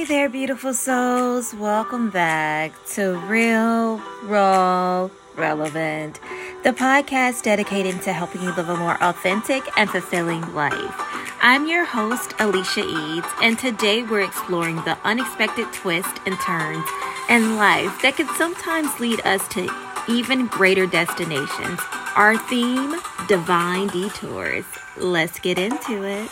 there, beautiful souls. Welcome back to Real, Raw, Relevant, the podcast dedicated to helping you live a more authentic and fulfilling life. I'm your host, Alicia Eads, and today we're exploring the unexpected twists and turns in life that can sometimes lead us to even greater destinations. Our theme, Divine Detours. Let's get into it.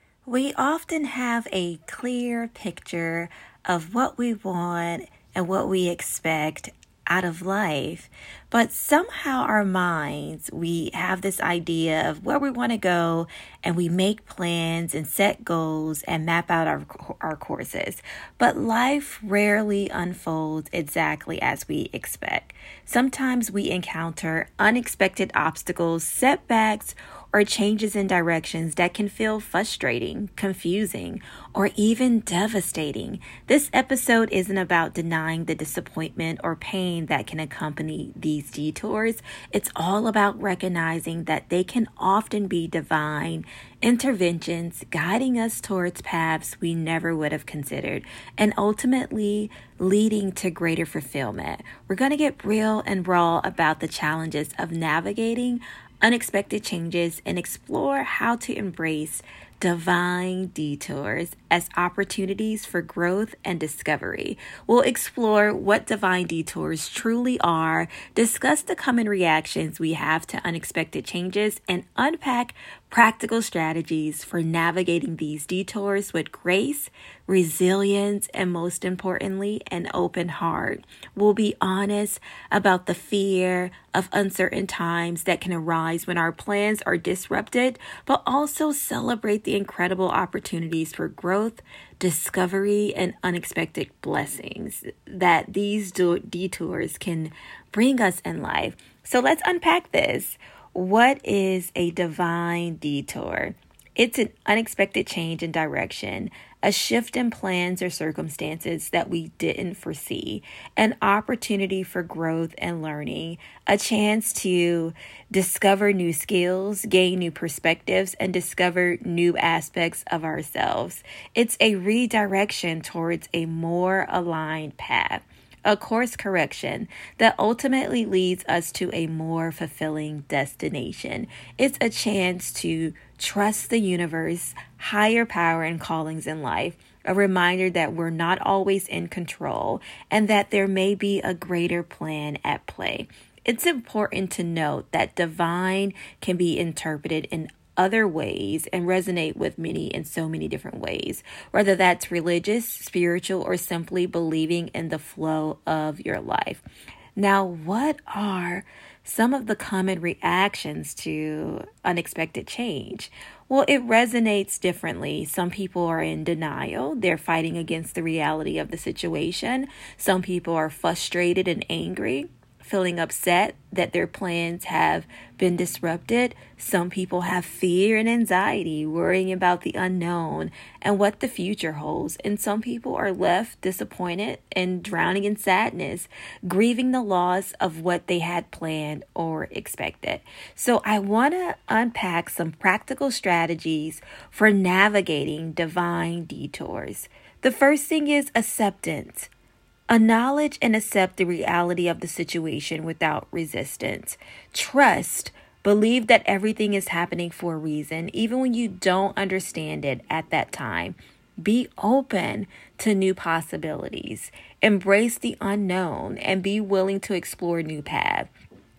We often have a clear picture of what we want and what we expect out of life, but somehow our minds, we have this idea of where we want to go, and we make plans and set goals and map out our courses. But life rarely unfolds exactly as we expect. Sometimes we encounter unexpected obstacles, setbacks, or changes in directions that can feel frustrating, confusing, or even devastating. This episode isn't about denying the disappointment or pain that can accompany these detours. It's all about recognizing that they can often be divine interventions guiding us towards paths we never would have considered, and ultimately leading to greater fulfillment. We're going to get real and raw about the challenges of navigating unexpected changes and explore how to embrace divine detours as opportunities for growth and discovery. We'll explore what divine detours truly are, discuss the common reactions we have to unexpected changes, and unpack practical strategies for navigating these detours with grace, resilience, and most importantly, an open heart. We'll be honest about the fear of uncertain times that can arise when our plans are disrupted, but also celebrate the incredible opportunities for growth, discovery, and unexpected blessings that these detours can bring us in life. So let's unpack this. What is a divine detour? It's an unexpected change in direction, a shift in plans or circumstances that we didn't foresee, an opportunity for growth and learning, a chance to discover new skills, gain new perspectives, and discover new aspects of ourselves. It's a redirection towards a more aligned path, a course correction that ultimately leads us to a more fulfilling destination. It's a chance to trust the universe, higher power, and callings in life, a reminder that we're not always in control and that there may be a greater plan at play. It's important to note that divine can be interpreted in other ways and resonate with many in so many different ways, whether that's religious, spiritual, or simply believing in the flow of your life. Now, what are some of the common reactions to unexpected change? Well, it resonates differently. Some people are in denial. They're fighting against the reality of the situation. Some people are frustrated and angry, feeling upset that their plans have been disrupted. Some people have fear and anxiety, worrying about the unknown and what the future holds. And some people are left disappointed and drowning in sadness, grieving the loss of what they had planned or expected. So I want to unpack some practical strategies for navigating divine detours. The first thing is acceptance. Acknowledge and accept the reality of the situation without resistance. Trust. Believe that everything is happening for a reason, even when you don't understand it at that time. Be open to new possibilities. Embrace the unknown and be willing to explore new paths.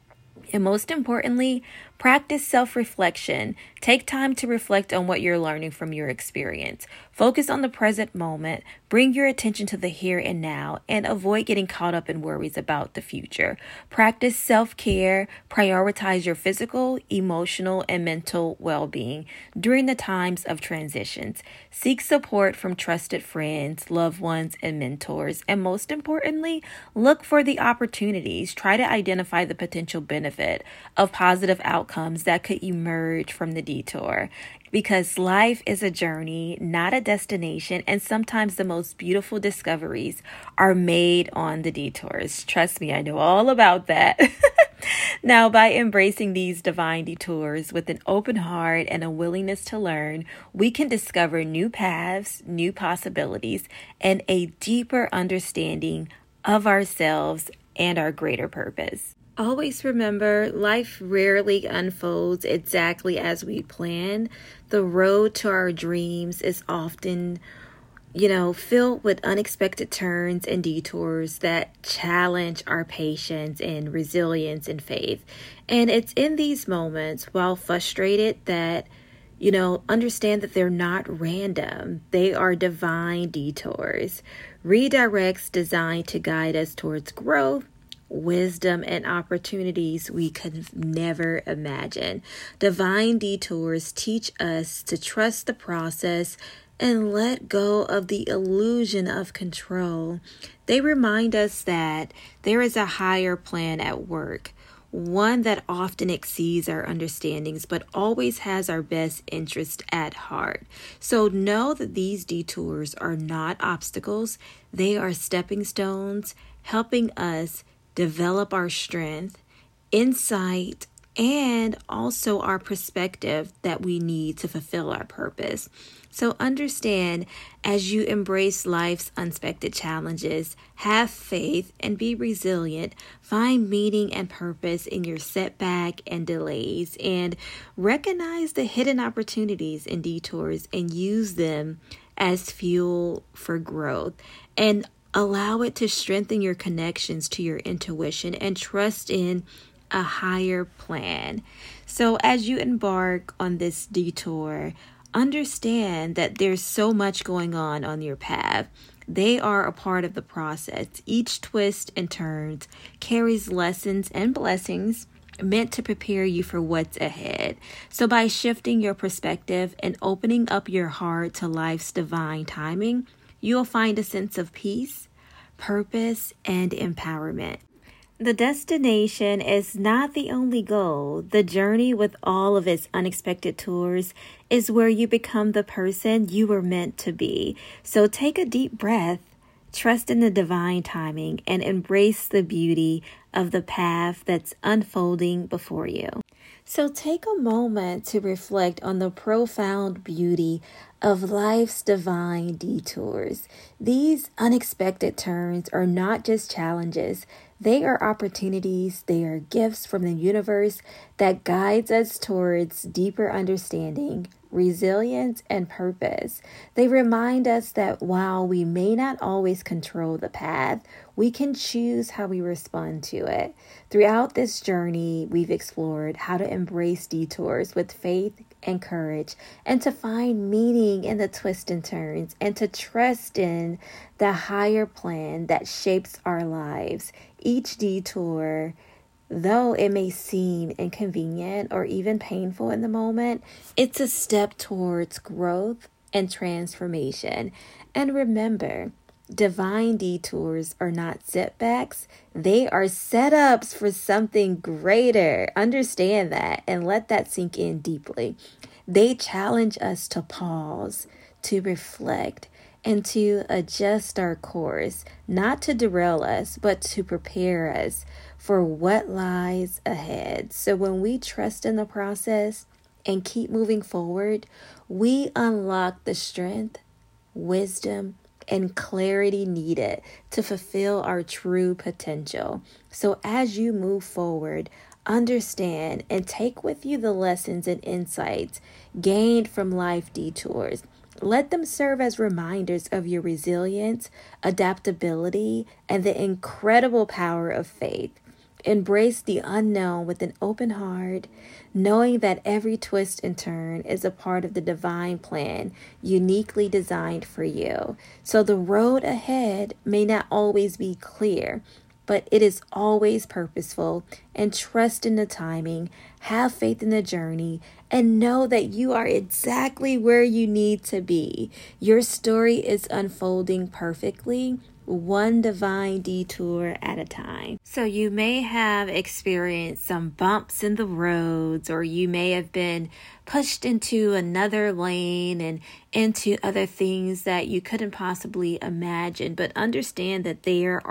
And most importantly, practice self-reflection. Take time to reflect on what you're learning from your experience. Focus on the present moment. Bring your attention to the here and now, and avoid getting caught up in worries about the future. Practice self-care. Prioritize your physical, emotional, and mental well-being during the times of transitions. Seek support from trusted friends, loved ones, and mentors. And most importantly, look for the opportunities. Try to identify the potential benefit of positive outcomes that could emerge from the detour. Because life is a journey, not a destination, and sometimes the most beautiful discoveries are made on the detours. Trust me, I know all about that. Now, by embracing these divine detours with an open heart and a willingness to learn, we can discover new paths, new possibilities, and a deeper understanding of ourselves and our greater purpose. Always remember, life rarely unfolds exactly as we plan. The road to our dreams is often filled with unexpected turns and detours that challenge our patience and resilience and faith. And it's in these moments, while frustrated, that, understand that they're not random. They are divine detours, redirects designed to guide us towards growth, wisdom, and opportunities we could never imagine. Divine detours teach us to trust the process and let go of the illusion of control. They remind us that there is a higher plan at work, one that often exceeds our understandings, but always has our best interest at heart. So know that these detours are not obstacles. They are stepping stones, helping us develop our strength, insight, and also our perspective that we need to fulfill our purpose. So understand, as you embrace life's unexpected challenges, have faith and be resilient. Find meaning and purpose in your setback and delays, and recognize the hidden opportunities and detours and use them as fuel for growth. And allow it to strengthen your connections to your intuition and trust in a higher plan. So as you embark on this detour, understand that there's so much going on your path. They are a part of the process. Each twist and turns carries lessons and blessings meant to prepare you for what's ahead. So by shifting your perspective and opening up your heart to life's divine timing, you'll find a sense of peace, purpose, and empowerment. The destination is not the only goal. The journey, with all of its unexpected tours, is where you become the person you were meant to be. So take a deep breath, trust in the divine timing, and embrace the beauty of the path that's unfolding before you. So take a moment to reflect on the profound beauty of life's divine detours. These unexpected turns are not just challenges. They are opportunities. They are gifts from the universe that guides us towards deeper understanding, resilience, and purpose. They remind us that while we may not always control the path, we can choose how we respond to it. Throughout this journey, we've explored how to embrace detours with faith and courage, and to find meaning in the twists and turns, and to trust in the higher plan that shapes our lives. Each detour, though it may seem inconvenient or even painful in the moment, it's a step towards growth and transformation. And remember, divine detours are not setbacks. They are setups for something greater. Understand that and let that sink in deeply. They challenge us to pause, to reflect, and to adjust our course, not to derail us, but to prepare us for what lies ahead. So when we trust in the process and keep moving forward, we unlock the strength, wisdom, and clarity needed to fulfill our true potential. So as you move forward, understand and take with you the lessons and insights gained from life detours. Let them serve as reminders of your resilience, adaptability, and the incredible power of faith. Embrace the unknown with an open heart, knowing that every twist and turn is a part of the divine plan uniquely designed for you. So the road ahead may not always be clear, but it is always purposeful, and trust in the timing, have faith in the journey, and know that you are exactly where you need to be. Your story is unfolding perfectly, one divine detour at a time. So you may have experienced some bumps in the roads, or you may have been pushed into another lane and into other things that you couldn't possibly imagine. But understand that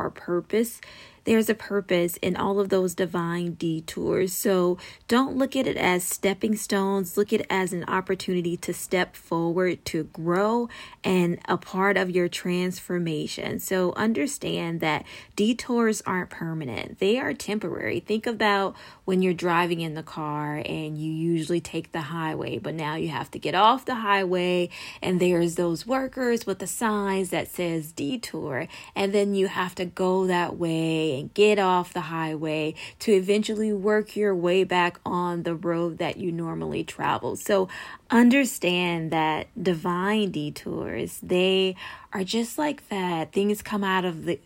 there's a purpose in all of those divine detours. So don't look at it as stepping stones. Look at it as an opportunity to step forward, to grow, and a part of your transformation. So understand that detours aren't permanent. They are temporary. Think about when you're driving in the car and you usually take the highway, but now you have to get off the highway and there's those workers with the signs that says detour, and then you have to go that way and get off the highway to eventually work your way back on the road that you normally travel. So understand that divine detours, they are just like that. Things come out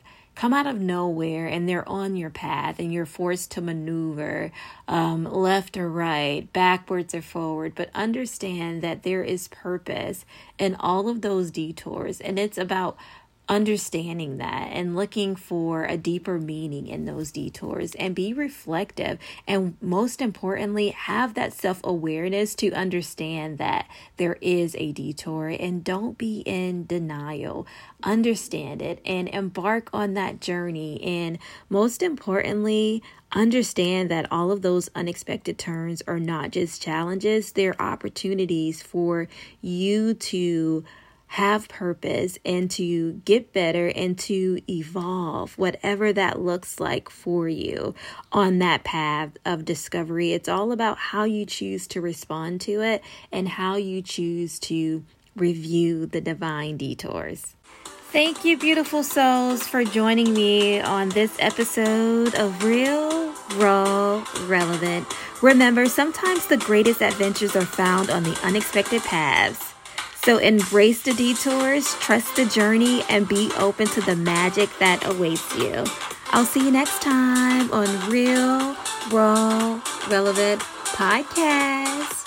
of nowhere and they're on your path and you're forced to maneuver left or right, backwards or forward. But understand that there is purpose in all of those detours, and it's about understanding that and looking for a deeper meaning in those detours, and be reflective, and most importantly have that self-awareness to understand that there is a detour, and don't be in denial. Understand it and embark on that journey, and most importantly understand that all of those unexpected turns are not just challenges, they're opportunities for you to have purpose and to get better and to evolve, whatever that looks like for you on that path of discovery. It's all about how you choose to respond to it and how you choose to review the divine detours. Thank you, beautiful souls, for joining me on this episode of Real, Raw, Relevant. Remember, sometimes the greatest adventures are found on the unexpected paths. So embrace the detours, trust the journey, and be open to the magic that awaits you. I'll see you next time on Real, Raw, Relevant Podcast.